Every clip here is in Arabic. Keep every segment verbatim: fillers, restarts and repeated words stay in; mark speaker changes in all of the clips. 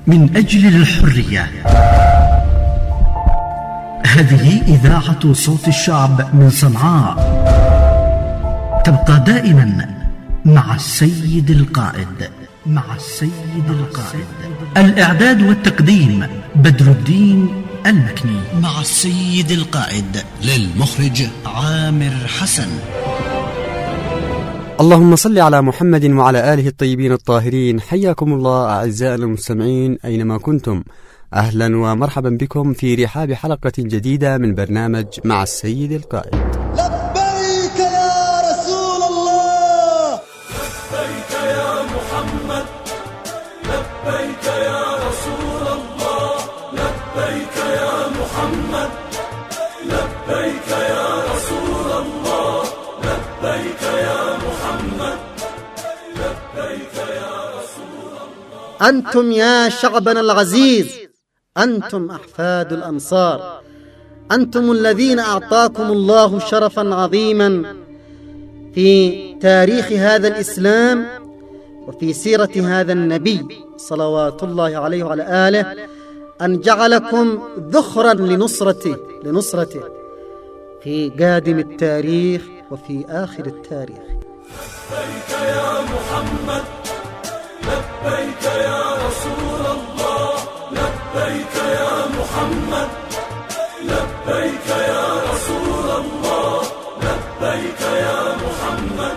Speaker 1: من أجل الحرية. هذه إذاعة صوت الشعب من صنعاء، تبقى دائما مع السيد القائد. مع السيد القائد. الإعداد والتقديم بدر الدين المكني. مع السيد القائد للمخرج عامر حسن.
Speaker 2: اللهم صل على محمد وعلى آله الطيبين الطاهرين. حياكم الله أعزائنا المستمعين أينما كنتم، أهلا ومرحبا بكم في رحاب حلقة جديدة من برنامج مع السيد القائد.
Speaker 3: لبيك يا رسول الله،
Speaker 4: لبيك يا محمد، لبيك يا رسول الله، لبيك يا محمد، لبيك يا رسول الله، لبيك يا محمد، لبيك يا رسول الله.
Speaker 3: أنتم يا شعبنا العزيز، أنتم أحفاد الأنصار، أنتم الذين أعطاكم الله شرفا عظيما في تاريخ هذا الإسلام وفي سيرة هذا النبي صلوات الله عليه وعلى آله، أن جعلكم ذخرا لنصرته لنصرته في قادم التاريخ وفي آخر التاريخ.
Speaker 4: لبيك يا محمد، لبيك يا رسول الله، لبيك يا محمد، لبيك يا رسول الله، لبيك يا محمد،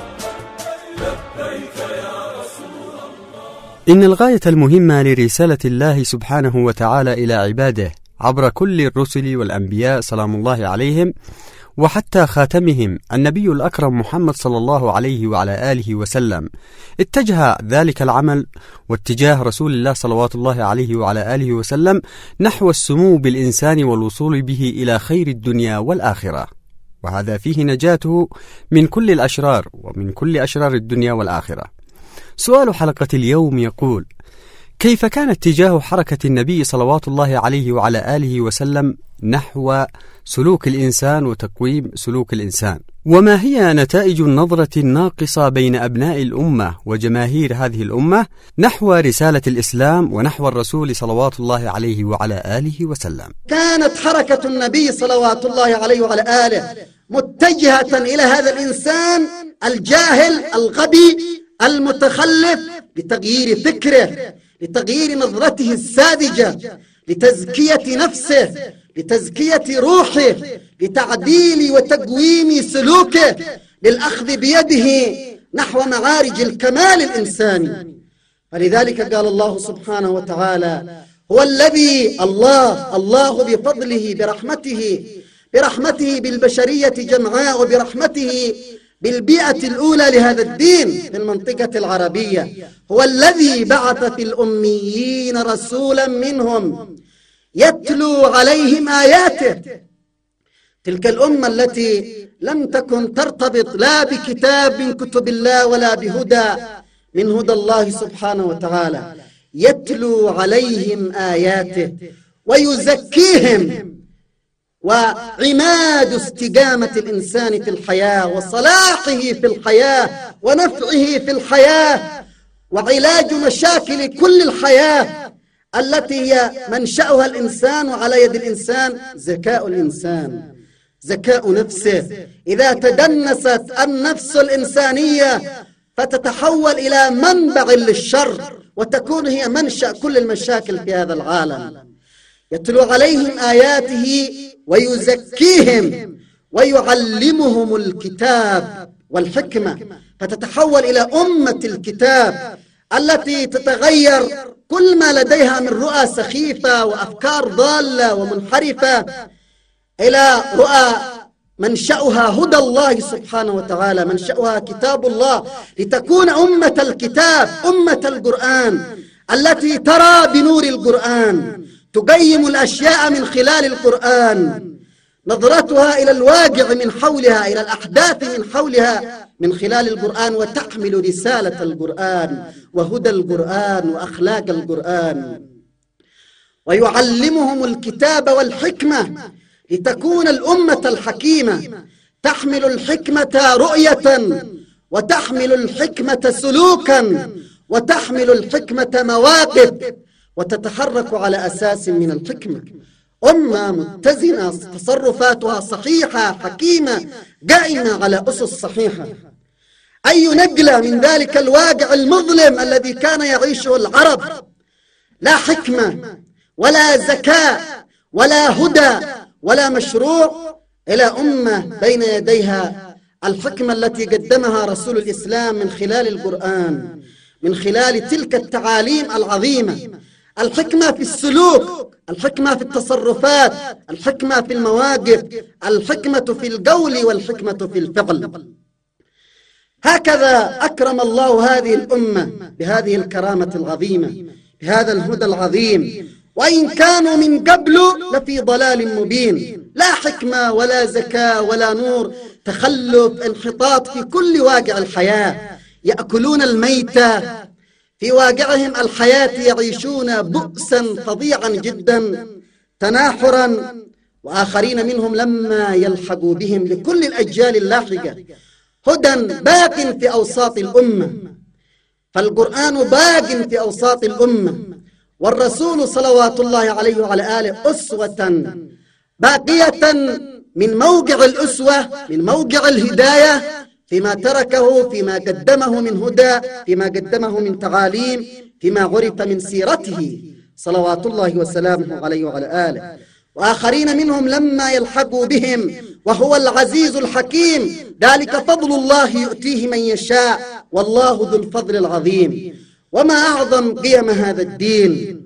Speaker 4: لبيك يا رسول الله.
Speaker 2: إن الغاية المهمة لرسالة الله سبحانه وتعالى إلى عباده عبر كل الرسل والأنبياء سلام الله عليهم، وحتى خاتمهم النبي الأكرم محمد صلى الله عليه وعلى آله وسلم، اتجه ذلك العمل واتجاه رسول الله صلوات الله عليه وعلى آله وسلم نحو السمو بالإنسان والوصول به إلى خير الدنيا والآخرة، وهذا فيه نجاته من كل الأشرار ومن كل أشرار الدنيا والآخرة. سؤال حلقة اليوم يقول: كيف كان اتجاه حركة النبي صلوات الله عليه وعلى آله وسلم نحو سلوك الإنسان وتقويم سلوك الإنسان؟ وما هي نتائج النظرة الناقصة بين أبناء الأمة وجماهير هذه الأمة نحو رسالة الإسلام ونحو الرسول صلوات الله عليه وعلى آله وسلم؟
Speaker 3: كانت حركة النبي صلوات الله عليه وعلى آله متجهة إلى هذا الإنسان الجاهل الغبي المتخلف لتغيير فكره، لتغيير نظرته الساذجة، لتزكية نفسه، لتزكية روحه، لتعديل وتقويم سلوكه، للأخذ بيده نحو معارج الكمال الإنساني. فلذلك قال الله سبحانه وتعالى: هو الذي الله الله بفضله برحمته برحمته بالبشرية جمعاء، وبرحمته بالبيئة الأولى لهذا الدين في المنطقة العربية، هو الذي بعث في الأميين رسولا منهم يتلو عليهم آياته. تلك الأمة التي لم تكن ترتبط لا بكتاب من كتب الله ولا بهدى من هدى الله سبحانه وتعالى، يتلو عليهم آياته ويزكيهم، وعماد استقامة الإنسان في الحياة وصلاحه في الحياة ونفعه في الحياة وعلاج مشاكل كل الحياة التي هي منشأها الإنسان، وعلى يد الإنسان ذكاء الإنسان، ذكاء نفسه. إذا تدنست النفس الإنسانية فتتحول إلى منبع للشر، وتكون هي منشأ كل المشاكل في هذا العالم. يتلو عليهم آياته ويزكيهم ويعلمهم الكتاب والحكمة، فتتحول إلى أمة الكتاب التي تتغير كل ما لديها من رؤى سخيفة وأفكار ضالة ومنحرفة إلى رؤى منشأها هدى الله سبحانه وتعالى، منشأها كتاب الله، لتكون أمة الكتاب، أمة القرآن التي ترى بنور القرآن، تقيم الأشياء من خلال القرآن، نظرتها إلى الواقع من حولها، إلى الأحداث من حولها من خلال القرآن، وتحمل رسالة القرآن وهدى القرآن وأخلاق القرآن. ويعلمهم الكتاب والحكمة لتكون الأمة الحكيمة، تحمل الحكمة رؤية، وتحمل الحكمة سلوكا، وتحمل الحكمة مواقف، وتتحرك على أساس من الحكمة، أمة متزنة تصرفاتها صحيحة حكيمة قائمة على أسس صحيحة. أي نقلة من ذلك الواقع المظلم الذي كان يعيشه العرب، لا حكمة ولا ذكاء ولا هدى ولا مشروع، إلى أمة بين يديها الحكمة التي قدمها رسول الإسلام من خلال القرآن، من خلال تلك التعاليم العظيمة. الحكمة في السلوك، الحكمة في التصرفات، الحكمة في المواقف، الحكمة في القول والحكمة في الفعل. هكذا أكرم الله هذه الأمة بهذه الكرامة العظيمة، بهذا الهدى العظيم، وإن كانوا من قبل لفي ضلال مبين، لا حكمة ولا ذكاء ولا نور، تخلف انحطاط في كل واقع الحياة، يأكلون الميتة في واقعهم الحياة، يعيشون بؤسا فظيعا جدا، تناحرا، وآخرين منهم لما يلحقوا بهم لكل الأجيال اللاحقة هدى باق في أوساط الأمة. فالقرآن باق في أوساط الأمة، والرسول صلوات الله عليه وعلى آله أسوة باقية من موقع الأسوة، من موقع الهداية، فيما تركه، فيما قدمه من هدى، فيما قدمه من تعاليم، فيما عرف من سيرته صلوات الله وسلامه عليه وعلى آله. وآخرين منهم لما يلحقوا بهم، وهو العزيز الحكيم، ذلك فضل الله يؤتيه من يشاء، والله ذو الفضل العظيم. وما أعظم قيم هذا الدين.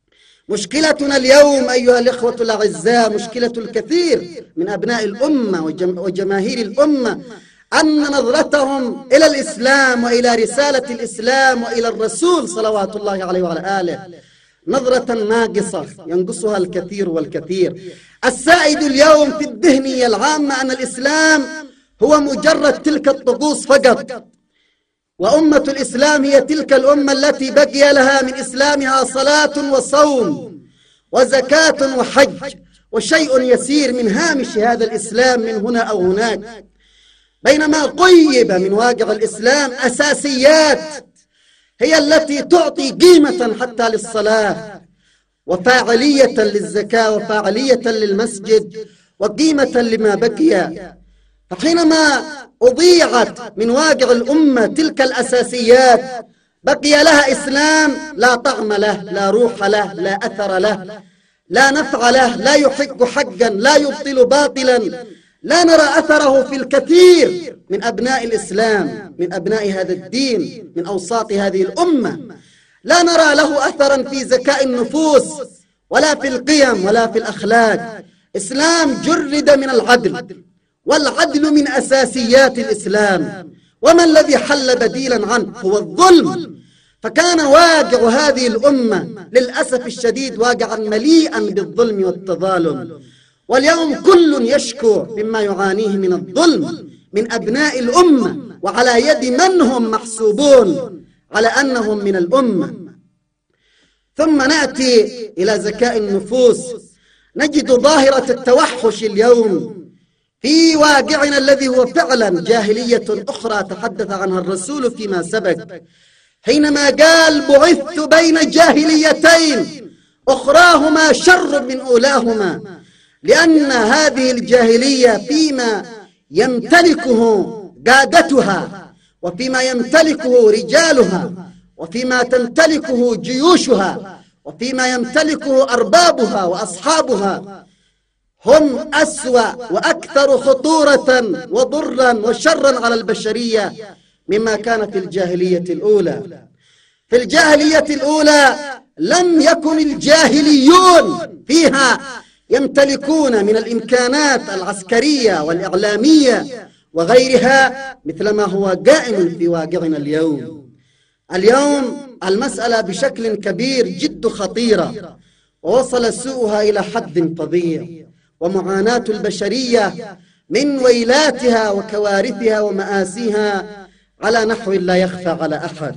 Speaker 3: مشكلتنا اليوم أيها الإخوة الأعزاء، مشكلة الكثير من أبناء الأمة وجماهير الأمة، أن نظرتهم إلى الإسلام وإلى رسالة الإسلام وإلى الرسول صلوات الله عليه وعلى آله نظرة ناقصة، ينقصها الكثير والكثير. السائد اليوم في الذهنية العامة أن الإسلام هو مجرد تلك الطقوس فقط، وأمة الإسلام هي تلك الأمة التي بقي لها من إسلامها صلاة وصوم وزكاة وحج، وشيء يسير من هامش هذا الإسلام من هنا أو هناك، بينما قيب من واقع الإسلام أساسيات هي التي تعطي قيمة حتى للصلاة، وفاعلية للزكاة، وفاعلية للمسجد، وقيمة لما بقي. فحينما أضيعت من واقع الأمة تلك الأساسيات، بقي لها إسلام لا طعم له، لا روح له، لا أثر له، لا نفع له، لا يحق حقا، لا يبطل باطلا، لا نرى أثره في الكثير من أبناء الإسلام، من أبناء هذا الدين، من أوساط هذه الأمة. لا نرى له أثرا في زكاء النفوس، ولا في القيم، ولا في الأخلاق. إسلام جرد من العدل، والعدل من أساسيات الإسلام، وما الذي حل بديلا عنه هو الظلم. فكان واقع هذه الأمة للأسف الشديد واقعا مليئا بالظلم والتظالم، واليوم كل يشكو مما يعانيه من الظلم من أبناء الأمة، وعلى يد من هم محسوبون على أنهم من الأمة. ثم نأتي إلى زكاء النفوس، نجد ظاهرة التوحش اليوم في واقعنا الذي هو فعلا جاهلية أخرى تحدث عنها الرسول فيما سبق، حينما قال بعثت بين جاهليتين أخراهما شر من أولاهما، لأن هذه الجاهلية فيما يمتلكه قادتها، وفيما يمتلكه رجالها، وفيما تمتلكه جيوشها، وفيما يمتلكه أربابها وأصحابها، هم أسوأ وأكثر خطورة وضرا وشرا على البشرية مما كان في الجاهلية الأولى. في الجاهلية الأولى لم يكن الجاهليون فيها يمتلكون من الإمكانات العسكرية والإعلامية وغيرها مثل ما هو قائم في واقعنا اليوم. اليوم المسألة بشكل كبير جد خطيرة، ووصل سوءها إلى حد فظيع، ومعاناة البشرية من ويلاتها وكوارثها ومآسيها على نحو لا يخفى على أحد.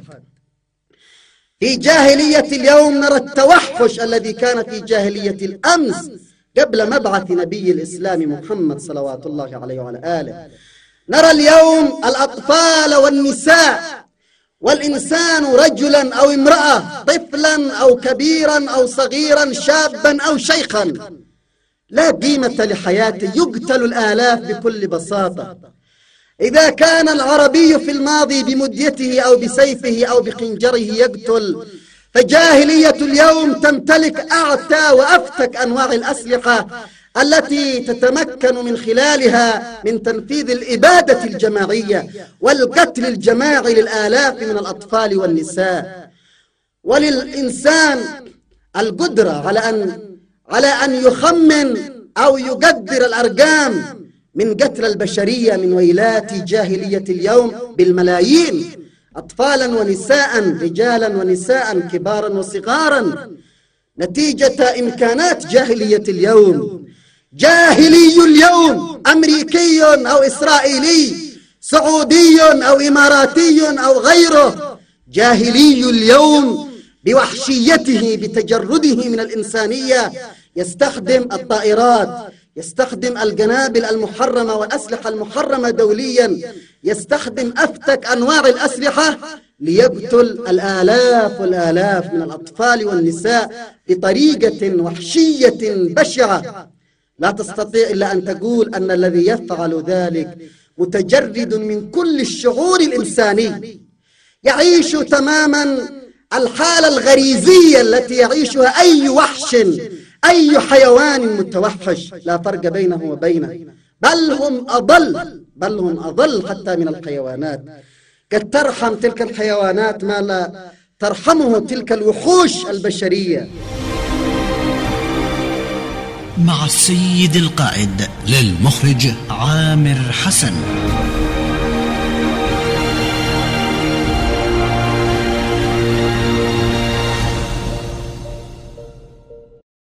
Speaker 3: في جاهلية اليوم نرى التوحش الذي كان في جاهلية الأمس قبل مبعث نبي الإسلام محمد صلوات الله عليه وعلى آله. نرى اليوم الأطفال والنساء والإنسان رجلا أو امرأة، طفلا أو كبيرا أو صغيرا، شابا أو شيخا، لا قيمة لحياته، يقتل الآلاف بكل بساطة. إذا كان العربي في الماضي بمديته أو بسيفه أو بخنجره يقتل، فجاهلية اليوم تمتلك أعتى وأفتك أنواع الأسلحة التي تتمكن من خلالها من تنفيذ الإبادة الجماعية والقتل الجماعي للآلاف من الأطفال والنساء. وللإنسان القدرة على أن على أن يخمن أو يقدر الأرقام من قتل البشرية من ويلات جاهلية اليوم بالملايين، أطفالا ونساء، رجالا ونساء، كبارا وصغارا، نتيجة إمكانات جاهلية اليوم. جاهلي اليوم أمريكي أو إسرائيلي، سعودي أو إماراتي أو غيره، جاهلي اليوم بوحشيته بتجرده من الإنسانية يستخدم الطائرات، يستخدم القنابل المحرمة والأسلحة المحرمة دوليا، يستخدم أفتك أنواع الأسلحة ليقتل الآلاف والآلاف من الأطفال والنساء بطريقة وحشية بشعة. لا تستطيع إلا أن تقول أن الذي يفعل ذلك متجرد من كل الشعور الإنساني، يعيش تماما الحالة الغريزية التي يعيشها أي وحش، أي حيوان متوحش، لا فرق بينه وبينه، بل هم أضل بل هم أضل حتى من الحيوانات. قد ترحم تلك الحيوانات ما لا ترحمه تلك الوحوش البشرية.
Speaker 1: مع السيد القائد للمخرج عامر حسن.